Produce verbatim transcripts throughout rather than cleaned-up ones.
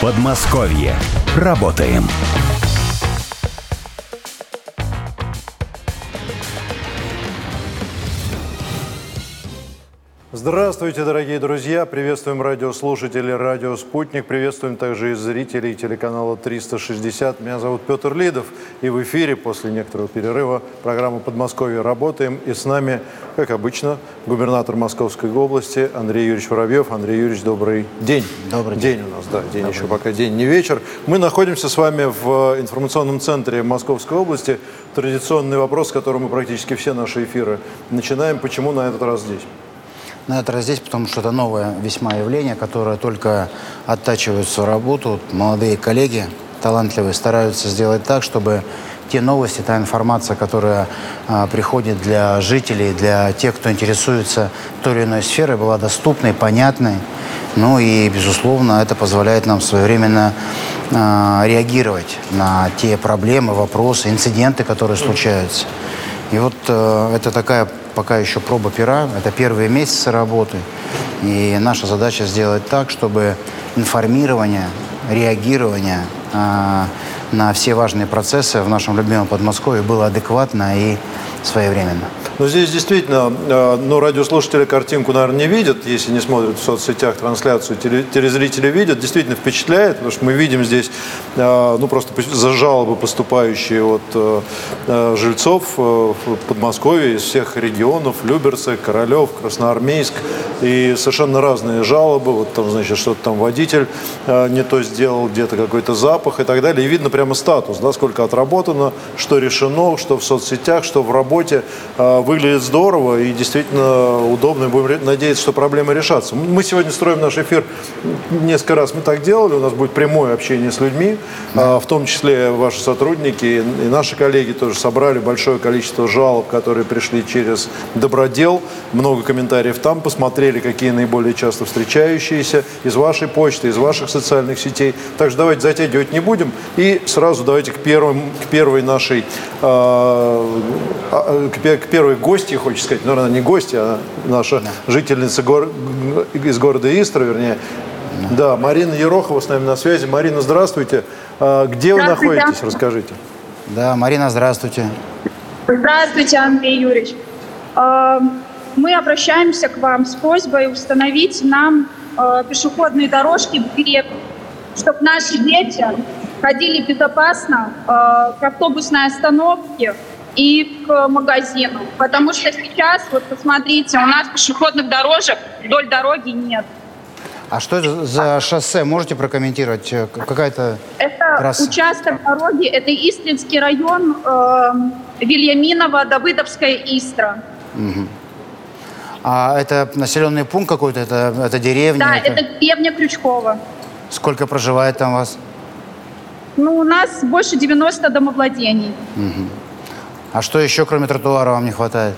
Подмосковье. Работаем. Здравствуйте, дорогие друзья! Приветствуем радиослушателей «Радио Спутник». Приветствуем также и зрителей телеканала триста шестьдесят. Меня зовут Петр Лидов. И в эфире после некоторого перерыва программа «Подмосковье. Работаем». И с нами, как обычно, губернатор Московской области Андрей Юрьевич Воробьев. Андрей Юрьевич, добрый день. Добрый день. День у нас, да. День добрый еще день. пока день, не вечер. Мы находимся с вами в информационном центре Московской области. Традиционный вопрос, с которым мы практически все наши эфиры начинаем. Почему на этот раз здесь? На этот раз здесь, потому что это новое весьма явление, которое только оттачивает свою работу. Молодые коллеги, талантливые, стараются сделать так, чтобы те новости, та информация, которая а, приходит для жителей, для тех, кто интересуется той или иной сферой, была доступной, понятной. Ну и, безусловно, это позволяет нам своевременно а, реагировать на те проблемы, вопросы, инциденты, которые случаются. И вот э, это такая пока еще проба пера, это первые месяцы работы. И наша задача сделать так, чтобы информирование, реагирование э, на все важные процессы в нашем любимом Подмосковье было адекватно и своевременно. Но здесь действительно, э, ну, радиослушатели картинку, наверное, не видят, если не смотрят в соцсетях трансляцию, теле, телезрители видят, действительно впечатляет, потому что мы видим здесь, э, ну, просто за жалобы, поступающие от э, э, жильцов э, Подмосковья из всех регионов, Люберцы, Королев, Красноармейск, и совершенно разные жалобы, вот там, значит, что-то там водитель э, не то сделал, где-то какой-то запах и так далее, и видно прямо статус, да, сколько отработано, что решено, что в соцсетях, что в работе, э, выглядит здорово и действительно удобно, и будем надеяться, что проблемы решатся. Мы сегодня строим наш эфир, несколько раз мы так делали, у нас будет прямое общение с людьми, да. В том числе ваши сотрудники и наши коллеги тоже собрали большое количество жалоб, которые пришли через Добродел, много комментариев там, посмотрели, какие наиболее часто встречающиеся из вашей почты, из ваших социальных сетей. Так что давайте затягивать не будем и сразу давайте к, первым, к первой нашей, э, к первой гости, хочется сказать, но она не гости, а наша да. жительница гор... из города Истра, вернее. Да. да, Марина Ерохова с нами на связи. Марина, здравствуйте. А, где вы находитесь? Расскажите. Да, Марина, здравствуйте. Здравствуйте, Андрей Юрьевич. Мы обращаемся к вам с просьбой установить нам пешеходные дорожки в деревне, чтобы наши дети ходили безопасно к автобусной остановке и к магазину. Потому что сейчас, вот посмотрите, у нас пешеходных дорожек вдоль дороги нет. А что это за шоссе? Можете прокомментировать? Какая-то Это трасса? Участок дороги, это Истринский район, э, Вильяминово, Давыдовская, Истра. Угу. А это населенный пункт какой-то? Это, это деревня? Да, это... это деревня Крючкова. Сколько проживает там вас? Ну, у нас больше девяноста домовладений. Угу. А что еще, кроме тротуара, вам не хватает?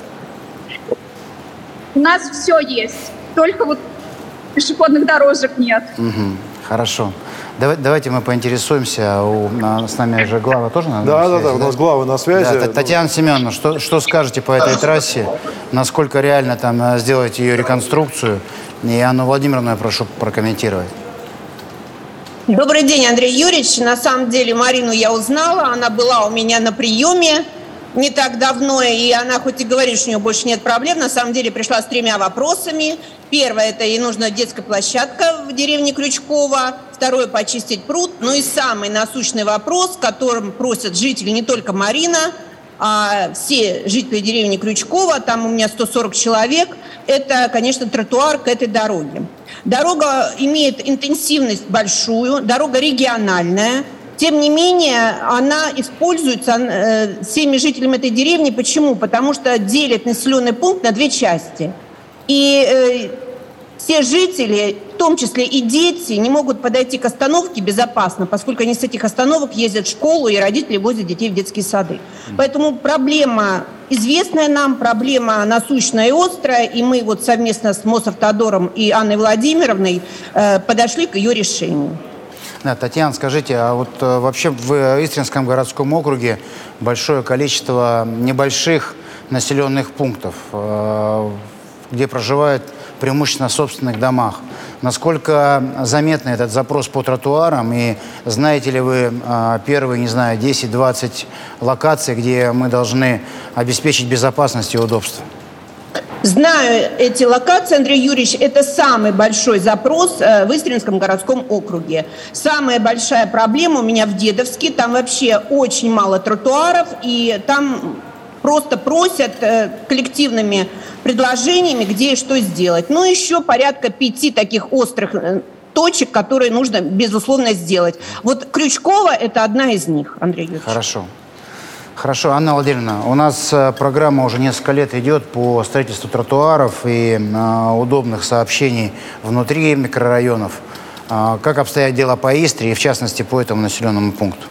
У нас все есть, только вот пешеходных дорожек нет. Угу. Хорошо. Давай, давайте мы поинтересуемся. У, на, с нами же глава тоже на, да, на да, связи? да, у нас глава на связи. Да, Татьяна Семеновна, что, что скажете по этой трассе? Насколько реально там сделать ее реконструкцию? И Анну Владимировну я прошу прокомментировать. Добрый день, Андрей Юрьевич. На самом деле Марину я узнала. Она была у меня на приеме не так давно, и она хоть и говорит, что у нее больше нет проблем, на самом деле пришла с тремя вопросами. Первое, это ей нужна детская площадка в деревне Крючкова. Второе, почистить пруд. Ну и самый насущный вопрос, которым просят жители, не только Марина, а все жители деревни Крючкова, там у меня сто сорок человек, это, конечно, тротуар к этой дороге. Дорога имеет интенсивность большую, дорога региональная. Тем не менее, она используется э, всеми жителями этой деревни. Почему? Потому что делит населенный пункт на две части. И э, все жители, в том числе и дети, не могут подойти к остановке безопасно, поскольку они с этих остановок ездят в школу, и родители возят детей в детские сады. Поэтому проблема известная нам, проблема насущная и острая, и мы вот совместно с Мосавтодором и Анной Владимировной э, подошли к ее решению. Да, Татьяна, скажите, а вот э, вообще в Истринском городском округе большое количество небольших населенных пунктов, э, где проживают преимущественно в собственных домах Насколько заметный этот запрос по тротуарам? И знаете ли вы первые, не знаю, десять-двадцать локаций, где мы должны обеспечить безопасность и удобство? Знаю эти локации, Андрей Юрьевич, это самый большой запрос в Истринском городском округе. Самая большая проблема у меня в Дедовске, там вообще очень мало тротуаров, и там просто просят коллективными предложениями, где и что сделать. Ну, еще порядка пяти таких острых точек, которые нужно, безусловно, сделать. Вот Крючково – это одна из них, Андрей Юрьевич. Хорошо. Хорошо, Анна Владимировна, у нас программа уже несколько лет идет по строительству тротуаров и э, удобных сообщений внутри микрорайонов. Э, как обстоят дела по Истре и, в частности, по этому населенному пункту?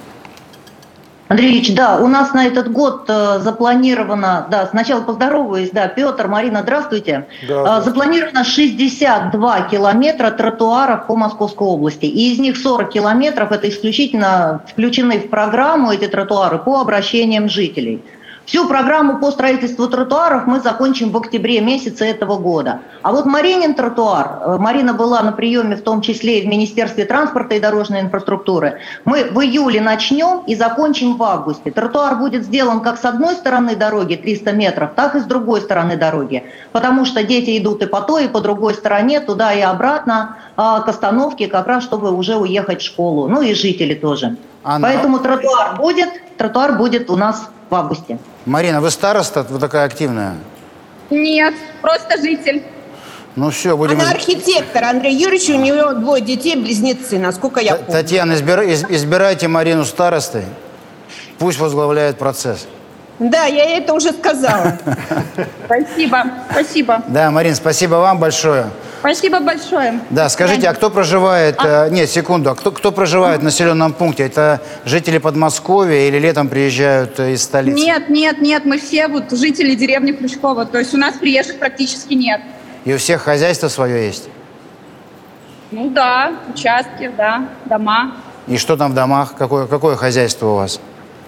Андрей Ильич, да, у нас на этот год э, запланировано, да, сначала поздороваюсь, да, Петр, Марина, здравствуйте. Да, э, запланировано шестьдесят два километра тротуаров по Московской области, и из них сорок километров это исключительно включены в программу эти тротуары по обращениям жителей. Всю программу по строительству тротуаров мы закончим в октябре месяце этого года. А вот Маринин тротуар, Марина была на приеме в том числе и в Министерстве транспорта и дорожной инфраструктуры, мы в июле начнем и закончим в августе. Тротуар будет сделан как с одной стороны дороги триста метров, так и с другой стороны дороги. Потому что дети идут и по той, и по другой стороне, туда и обратно, к остановке, как раз чтобы уже уехать в школу. Ну и жители тоже. Анна... Поэтому тротуар будет, тротуар будет у нас в августе. Марина, вы староста? Вы такая активная? Нет, просто житель. Ну все, будем... Она архитектор, Андрей Юрьевич, у нее двое детей, близнецы, насколько я помню. Татьяна, избира... избирайте Марину старостой, пусть возглавляет процесс. Да, я это уже сказала. Спасибо, спасибо. Да, Марин, спасибо вам большое. Спасибо большое. Да, скажите, а кто проживает... А? Нет, секунду. А кто, кто проживает в населенном пункте? Это жители Подмосковья или летом приезжают из столицы? Нет, нет, нет. Мы все вот жители деревни Крючково. То есть у нас приезжих практически нет. И у всех хозяйство свое есть? Ну да, участки, да, дома. И что там в домах? Какое, какое хозяйство у вас?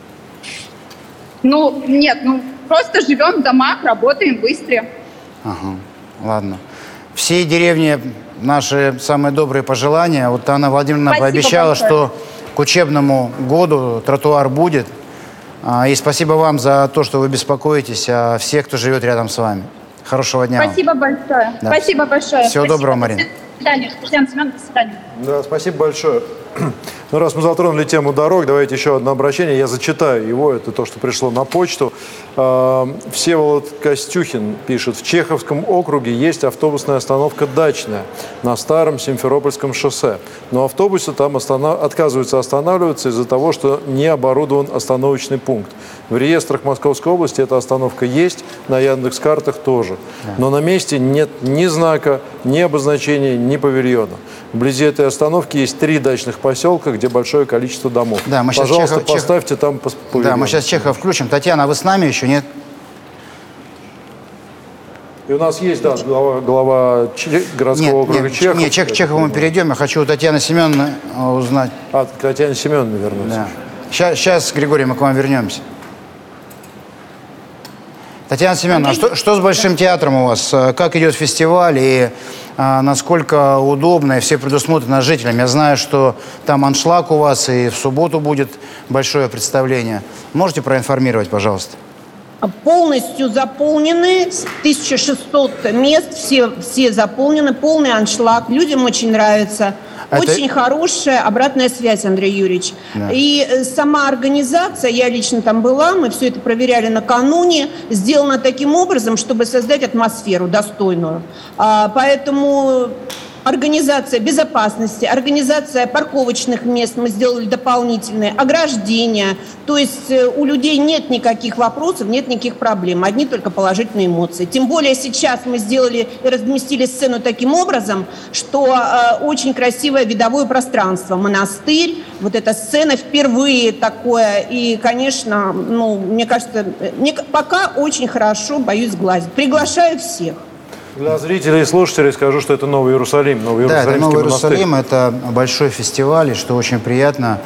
Ну, нет, ну просто живем в домах, работаем быстро. Ага, ладно. Всей деревне наши самые добрые пожелания. Вот Анна Владимировна спасибо пообещала, большое. Что к учебному году тротуар будет. И спасибо вам за то, что вы беспокоитесь о всех, кто живет рядом с вами. Хорошего дня спасибо вам. большое. Да. Спасибо большое. Всего спасибо. доброго, Марина. До свидания. Татьяна Семеновна, до свидания. Да, спасибо большое. Ну, раз мы затронули тему дорог, давайте еще одно обращение. Я зачитаю его, это то, что пришло на почту. Всеволод Костюхин пишет: в Чеховском округе есть автобусная остановка «Дачная» на старом Симферопольском шоссе. Но автобусы там останов... отказываются останавливаться из-за того, что не оборудован остановочный пункт. В реестрах Московской области эта остановка есть, на Яндекс.Картах тоже. Но на месте нет ни знака, ни обозначения, ни павильона. Вблизи этой остановки есть три дачных поселка, где большое количество домов. Да, мы Пожалуйста, Чехов, поставьте Чехов... там павильон. Да, мы сейчас Чехова включим. Татьяна, а вы с нами еще, нет? И у нас есть, да, глава, глава Че... городского нет, округа нет, Чехов. Нет, Чех, Чехову мы перейдем. Я хочу у Татьяны Семеновны узнать. А, Татьяна Семеновна вернуться. Да. Сейчас, сейчас, Григорий, мы к вам вернемся. Татьяна Семеновна, а что, что с Большим театром у вас? Как идет фестиваль и а, насколько удобно и все предусмотрено жителям? Я знаю, что там аншлаг у вас и в субботу будет большое представление. Можете проинформировать, пожалуйста? Полностью заполнены, тысяча шестьсот мест, все, все заполнены, полный аншлаг. Людям очень нравится. Это... Очень хорошая обратная связь, Андрей Юрьевич. Да. И сама организация, я лично там была, мы все это проверяли накануне, сделана таким образом, чтобы создать атмосферу достойную. А, поэтому... Организация безопасности, организация парковочных мест, мы сделали дополнительные, ограждения. То есть у людей нет никаких вопросов, нет никаких проблем, одни только положительные эмоции. Тем более сейчас мы сделали и разместили сцену таким образом, что э, очень красивое видовое пространство, монастырь, вот эта сцена впервые такое. И, конечно, ну, мне кажется, мне пока очень хорошо, боюсь сглазить. Приглашаю всех. Для зрителей и слушателей скажу, что это Новый Иерусалим. Новый да, это Новый монастырь. Иерусалим, это большой фестиваль, и что очень приятно,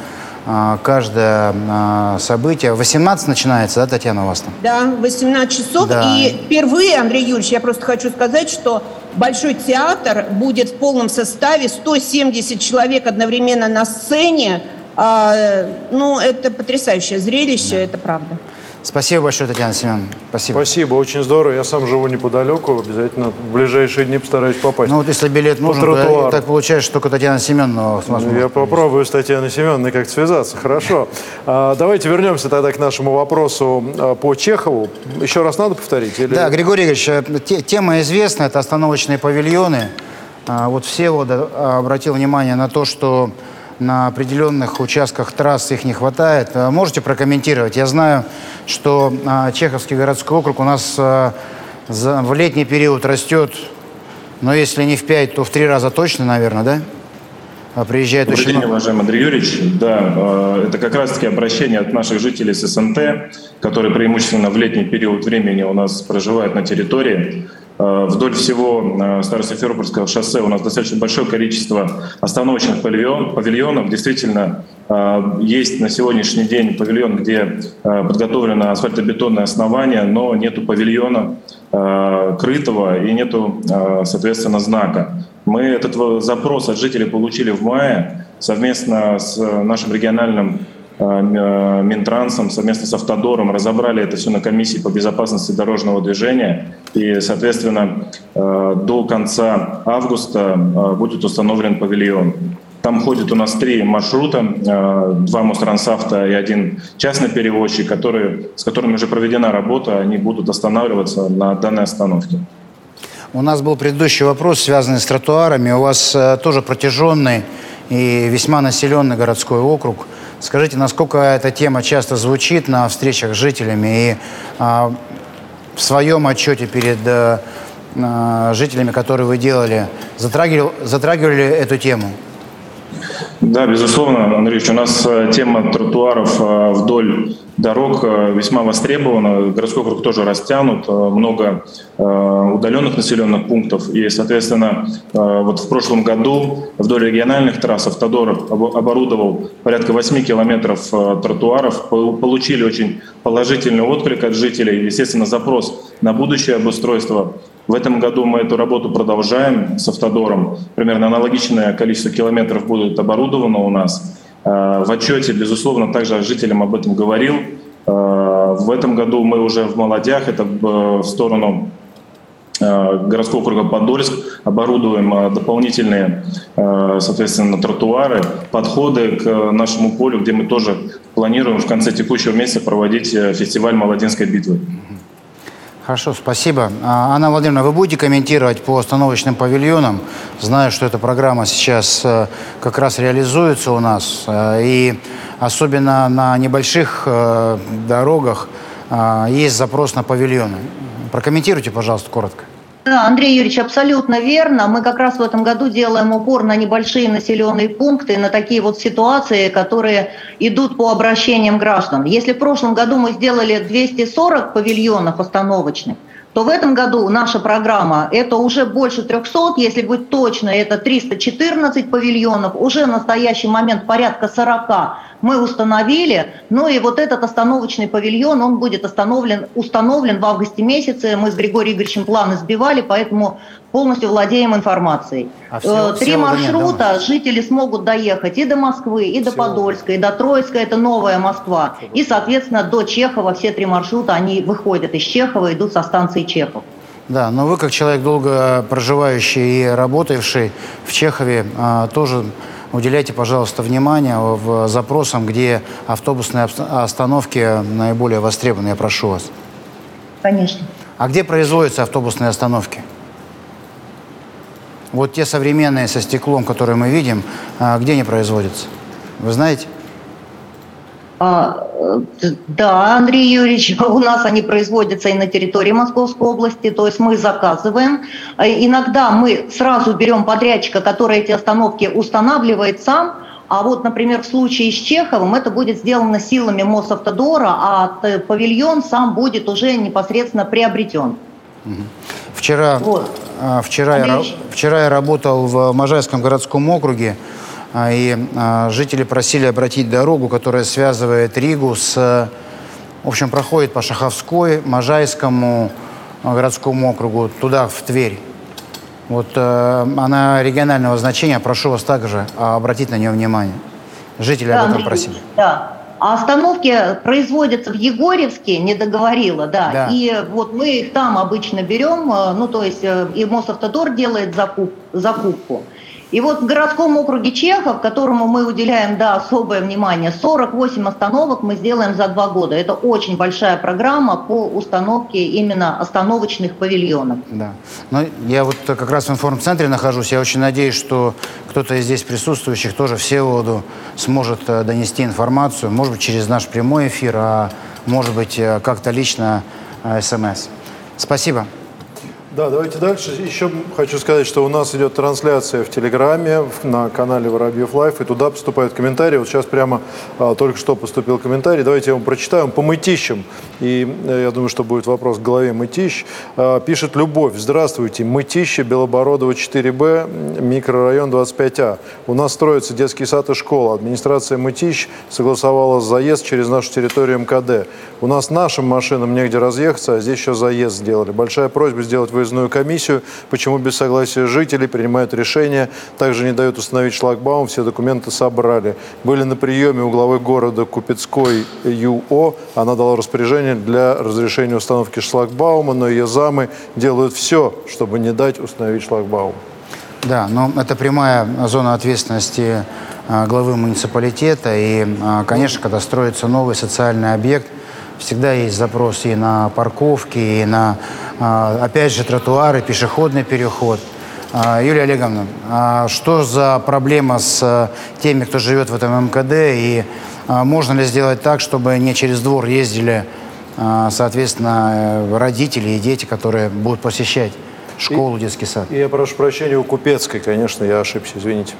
каждое событие. В восемнадцать начинается, да, Татьяна, у вас там? Да, восемнадцать часов. Да. И впервые, Андрей Юрьевич, я просто хочу сказать, что Большой театр будет в полном составе, сто семьдесят человек одновременно на сцене. А, ну, это потрясающее зрелище, да. Это правда. Спасибо большое, Татьяна Семеновна. Спасибо. Спасибо, очень здорово. Я сам живу неподалеку, обязательно в ближайшие дни постараюсь попасть. Ну вот если билет нужен, то так получается, что только Татьяна Семеновна сможет. Ну, я попробую с Татьяной Семеновной как-то связаться, хорошо. А, давайте вернемся тогда к нашему вопросу а, по Чехову. Еще раз надо повторить? Или... Да, Григорий Игоревич, те, тема известна, это остановочные павильоны. А, вот Всеволод обратил внимание на то, что на определенных участках трасс их не хватает. Можете прокомментировать? Я знаю, что а, Чеховский городской округ у нас а, за, в летний период растет, но если не в пять, то в три раза точно, наверное, да? А приезжает Добрый очень день, много. уважаемый Андрей Юрьевич. Да, э, это как раз-таки обращение от наших жителей с СНТ, которые преимущественно в летний период времени у нас проживают на территории. Вдоль всего Старо-Симферопольского шоссе у нас достаточно большое количество остановочных павильон, павильонов. Действительно, есть на сегодняшний день павильон, где подготовлено асфальтобетонное основание, но нету павильона крытого и нету, соответственно, знака. Мы этот запрос от жителей получили в мае совместно с нашим региональным Минтрансом, совместно с Автодором разобрали это все на комиссии по безопасности дорожного движения. И, соответственно, до конца августа будет установлен павильон. Там ходит у нас три маршрута, два Мострансавто и один частный перевозчик, которые, с которыми уже проведена работа, они будут останавливаться на данной остановке. У нас был предыдущий вопрос, связанный с тротуарами. У вас э, тоже протяженный и весьма населенный городской округ. Скажите, насколько эта тема часто звучит на встречах с жителями и э, в своем отчете перед э, э, жителями, которые вы делали, затрагивали, затрагивали эту тему? Да, безусловно, Андрей Ильич, у нас тема тротуаров вдоль дорог весьма востребована. Городской округ тоже растянут, много удаленных населенных пунктов. И, соответственно, вот в прошлом году вдоль региональных трасс Автодор оборудовал порядка восьми километров тротуаров. Получили очень положительный отклик от жителей. Естественно, запрос на будущее обустройство. В этом году мы эту работу продолжаем с Автодором. Примерно аналогичное количество километров будет оборудовано у нас. В отчете, безусловно, также жителям об этом говорил. В этом году мы уже в Молодях, это в сторону городского округа Подольск, оборудуем дополнительные, соответственно, тротуары, подходы к нашему полю, где мы тоже планируем в конце текущего месяца проводить фестиваль Молодинской битвы. Хорошо, спасибо. Анна Владимировна, вы будете комментировать по остановочным павильонам? Знаю, что эта программа сейчас как раз реализуется у нас. И особенно на небольших дорогах есть запрос на павильоны. Прокомментируйте, пожалуйста, коротко. Да, Андрей Юрьевич, абсолютно верно. Мы как раз в этом году делаем упор на небольшие населенные пункты, на такие вот ситуации, которые идут по обращениям граждан. Если в прошлом году мы сделали двести сорок павильонов остановочных, то в этом году наша программа – это уже больше трехсот, если быть точно, это триста четырнадцать павильонов, уже в настоящий момент порядка сорока мы установили. Ну и вот этот остановочный павильон, он будет установлен, установлен в августе месяце. Мы с Григорием Игоревичем планы сбивали, поэтому полностью владеем информацией. А все, Три все маршрута, нет, жители смогут доехать и до Москвы, и до все. Подольска, и до Троицка, это новая Москва. И, соответственно, до Чехова все три маршрута, они выходят из Чехова, идут со станции Чехов. Да, но вы, как человек, долго проживающий и работавший в Чехове, тоже уделяйте, пожалуйста, внимание в запросам, где автобусные остановки наиболее востребованы, я прошу вас. Конечно. А где производятся автобусные остановки? Вот те современные со стеклом, которые мы видим, где они производятся? Вы знаете? А, да, Андрей Юрьевич, у нас они производятся и на территории Московской области, то есть мы заказываем. Иногда мы сразу берем подрядчика, который эти остановки устанавливает сам, а вот, например, в случае с Чеховым это будет сделано силами Мосавтодора, а павильон сам будет уже непосредственно приобретен. Вчера, вот. вчера, я, вчера я работал в Можайском городском округе. И жители просили обратить дорогу, которая связывает Ригу с... В общем, проходит по Шаховской, Можайскому городскому округу, туда, в Тверь. Вот она регионального значения. Прошу вас также обратить на нее внимание. Жители да, об этом просили. Да. А остановки производятся в Егорьевске, не договорила, да. да. И вот мы их там обычно берем, ну то есть и Мосавтодор делает закуп, закупку. И вот в городском округе Чехов, которому мы уделяем, да, особое внимание, сорок восемь остановок мы сделаем за два года. Это очень большая программа по установке именно остановочных павильонов. Да. Ну, я вот как раз в информцентре нахожусь. Я очень надеюсь, что кто-то из здесь присутствующих тоже Всеволоду сможет донести информацию, может быть, через наш прямой эфир, а может быть, как-то лично СМС. Спасибо. Да, давайте дальше. Еще хочу сказать, что у нас идет трансляция в Телеграме на канале Воробьев Лайф, и туда поступают комментарии. Вот сейчас прямо а, только что поступил комментарий. Давайте я вам прочитаю. Он по Мытищам. И я думаю, что будет вопрос к главе Мытищ. А, пишет Любовь. Здравствуйте. Мытищи, Белобородово четыре Б, микрорайон двадцать пять А. У нас строится детский сад и школа. Администрация Мытищ согласовала заезд через нашу территорию МКД. У нас нашим машинам негде разъехаться, а здесь еще заезд сделали. Большая просьба сделать выездную комиссию, почему без согласия жителей принимают решения, также не дают установить шлагбаум, все документы собрали. Были на приеме у главы города Купецкой ЮО, она дала распоряжение для разрешения установки шлагбаума, но ее замы делают все, чтобы не дать установить шлагбаум. Да, но это прямая зона ответственности главы муниципалитета, и, конечно, когда строится новый социальный объект, всегда есть запрос и на парковки, и на, опять же, тротуары, пешеходный переход. Юлия Олеговна, что за проблема с теми, кто живет в этом МКД, и можно ли сделать так, чтобы не через двор ездили, соответственно, родители и дети, которые будут посещать школу, и, детский сад? Я прошу прощения у Купецкой, конечно, я ошибся, извините.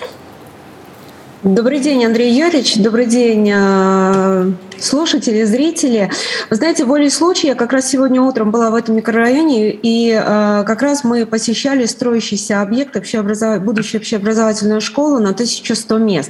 Добрый день, Андрей Юрьевич. Добрый день, слушатели, зрители. Вы знаете, волей случая, я как раз сегодня утром была в этом микрорайоне, и как раз мы посещали строящийся объект, общеобразов... будущая общеобразовательная школа на тысячу сто мест.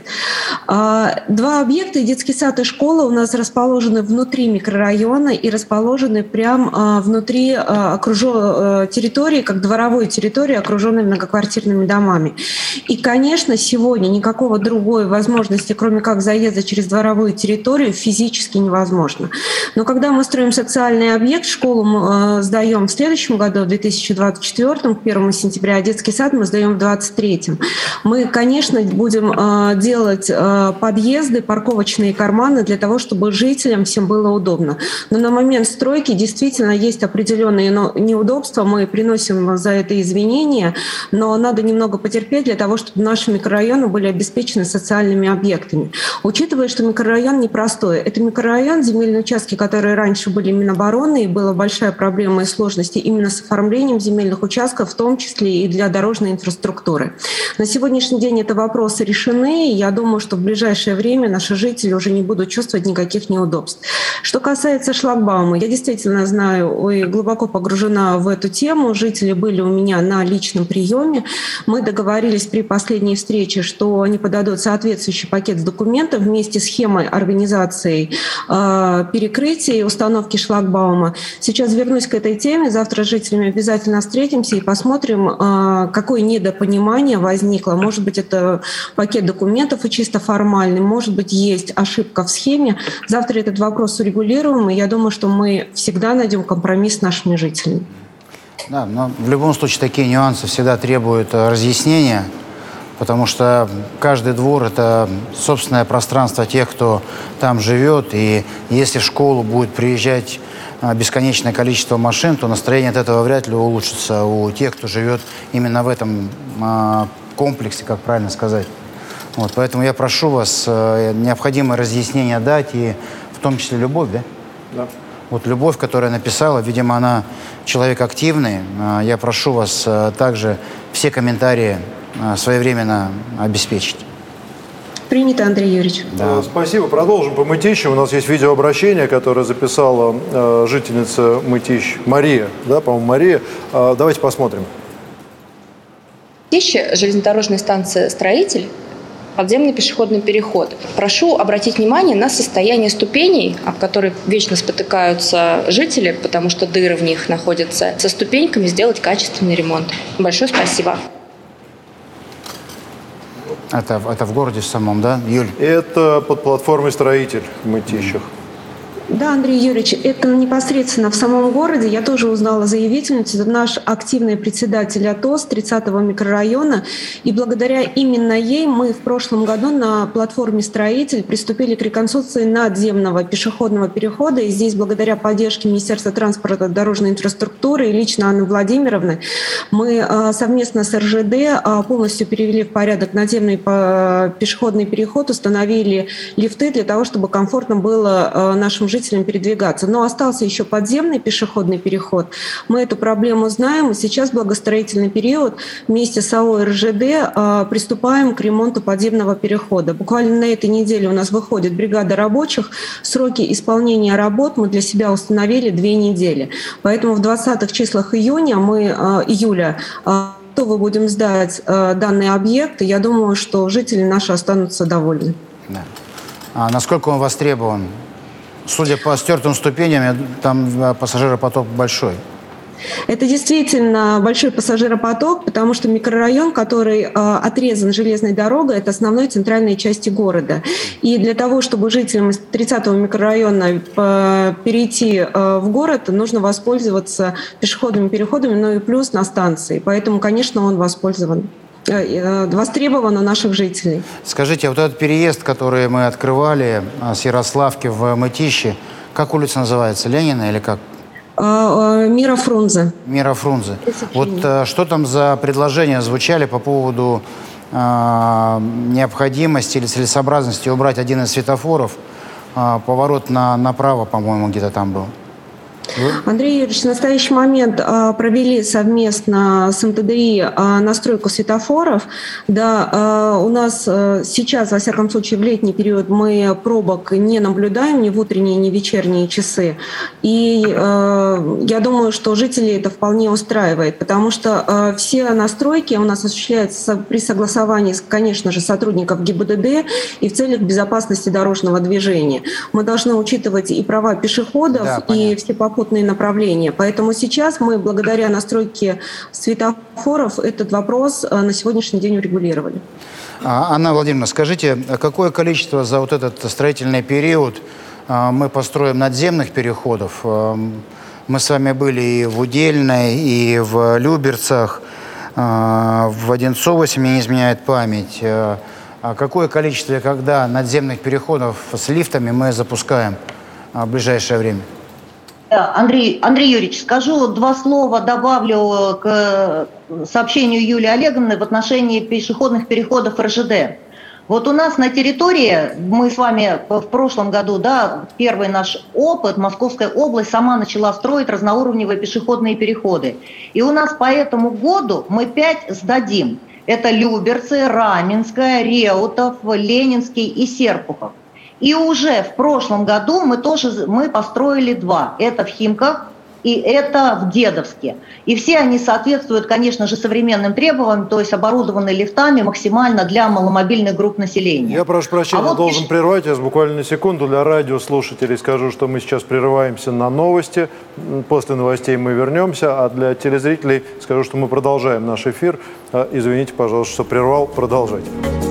Два объекта, детский сад и школа, у нас расположены внутри микрорайона и расположены прямо внутри окружен... территории, как дворовой территории, окруженной многоквартирными домами. И, конечно, сегодня никакого другой возможности, кроме как заезда через дворовую территорию, физически невозможно. Но когда мы строим социальный объект, школу мы э, сдаем в следующем году, в две тысячи двадцать четвёртом, к первому сентября, а детский сад мы сдаем в двадцать третьем. Мы, конечно, будем э, делать э, подъезды, парковочные карманы для того, чтобы жителям всем было удобно. Но на момент стройки действительно есть определенные неудобства, мы приносим за это извинения, но надо немного потерпеть для того, чтобы наши микрорайоны были обеспечены социальными объектами. Учитывая, что микрорайон непростой, это микрорайон, земельные участки, которые раньше были Минобороны, и была большая проблема и сложности именно с оформлением земельных участков, в том числе и для дорожной инфраструктуры. На сегодняшний день это вопросы решены, и я думаю, что в ближайшее время наши жители уже не будут чувствовать никаких неудобств. Что касается шлагбаума, я действительно знаю и глубоко погружена в эту тему. Жители были у меня на личном приеме. Мы договорились при последней встрече, что они подадут соответствующий пакет документов вместе с схемой организации э, перекрытия и установки шлагбаума. Сейчас вернусь к этой теме. Завтра с жителями обязательно встретимся и посмотрим, э, какое недопонимание возникло. Может быть, это пакет документов и чисто формальный, может быть, есть ошибка в схеме. Завтра этот вопрос урегулируем, и я думаю, что мы всегда найдем компромисс с нашими жителями. Да, но в любом случае такие нюансы всегда требуют разъяснения, потому что каждый двор – это собственное пространство тех, кто там живет, и если в школу будет приезжать бесконечное количество машин, то настроение от этого вряд ли улучшится у тех, кто живет именно в этом комплексе, как правильно сказать. Вот, поэтому я прошу вас необходимое разъяснение дать, и в том числе Любовь, да? Да. Вот Любовь, которая написала, видимо, она человек активный. Я прошу вас также все комментарии своевременно обеспечить. Принято, Андрей Юрьевич. Да. Спасибо. Продолжим по Мытищам. У нас есть видеообращение, которое записала э, жительница Мытищ Мария. Да, по-моему, Мария. Э, давайте посмотрим. Мытищи, железнодорожная станция «Строитель». подземный пешеходный переход. Прошу обратить внимание на состояние ступеней, об которые вечно спотыкаются жители, потому что дыры в них находятся. Со ступеньками сделать качественный ремонт. Большое спасибо. Это, это в городе самом, да, Юль? Это под платформой «Строитель» в Мытищах. Да, Андрей Юрьевич, это непосредственно в самом городе. Я тоже узнала заявительницу. Это наш активный председатель АТОС тридцатого микрорайона. И благодаря именно ей мы в прошлом году на платформе «Строитель» приступили к реконструкции надземного пешеходного перехода. И здесь, благодаря поддержке Министерства транспорта и дорожной инфраструктуры и лично Анны Владимировны, мы совместно с эр жэ дэ полностью перевели в порядок надземный пешеходный переход, установили лифты для того, чтобы комфортно было нашим жителям жителям передвигаться. Но остался еще подземный пешеходный переход. Мы эту проблему знаем. И сейчас, в благоустроительный период, вместе с АО эр жэ дэ э, приступаем к ремонту подземного перехода. Буквально на этой неделе у нас выходит бригада рабочих. Сроки исполнения работ мы для себя установили две недели. Поэтому в двадцатых числах июня мы, э, июля э, готовы будем сдать э, данный объект. И я думаю, что жители наши останутся довольны. Да. А насколько он востребован? Судя по стертым ступеням, там пассажиропоток большой. Это действительно большой пассажиропоток, потому что микрорайон, который э, отрезан железной дорогой, это основной центральной части города. И для того, чтобы жителям из тридцатого микрорайона э, перейти э, в город, нужно воспользоваться пешеходными переходами, но и плюс на станции. Поэтому, конечно, он воспользован. востребовано наших жителей. Скажите, вот этот переезд, который мы открывали с Ярославки в Мытищи, как улица называется? Ленина или как? Мира Фрунзе. Мира Фрунзе. Вот что там за предложения звучали по поводу э, необходимости или целесообразности убрать один из светофоров? Э, поворот на, направо, по-моему, где-то там был. Андрей Юрьевич, в настоящий момент а, провели совместно с эм тэ дэ и а, настройку светофоров. Да, а, у нас а, сейчас, во всяком случае, в летний период мы пробок не наблюдаем ни в утренние, ни в вечерние часы. И а, я думаю, что жителей это вполне устраивает, потому что а, все настройки у нас осуществляются при согласовании, конечно же, сотрудников гэ и бэ дэ дэ и в целях безопасности дорожного движения. Мы должны учитывать и права пешеходов, да, и все попутные направления. Поэтому сейчас мы, благодаря настройке светофоров, этот вопрос на сегодняшний день урегулировали. Анна Владимировна, скажите, какое количество за вот этот строительный период мы построим надземных переходов? Мы с вами были и в Удельной, и в Люберцах, в Одинцово, если мне не изменяет память. Какое количество и когда надземных переходов с лифтами мы запускаем в ближайшее время? Андрей, Андрей Юрьевич, скажу два слова, добавлю к сообщению Юлии Олеговны в отношении пешеходных переходов эр жэ дэ. Вот у нас на территории, мы с вами в прошлом году, да, первый наш опыт, Московская область сама начала строить разноуровневые пешеходные переходы. И у нас по этому году мы пять сдадим. Это Люберцы, Раменская, Реутов, Ленинский и Серпухов. И уже в прошлом году мы тоже мы построили два. Это в Химках и это в Дедовске. И все они соответствуют, конечно же, современным требованиям, то есть оборудованы лифтами максимально для маломобильных групп населения. Я прошу прощения, а вот должен пиш... прервать вас буквально на секунду. Для радиослушателей скажу, что мы сейчас прерываемся на новости. После новостей мы вернемся. А для телезрителей скажу, что мы продолжаем наш эфир. Извините, пожалуйста, что прервал. Продолжайте.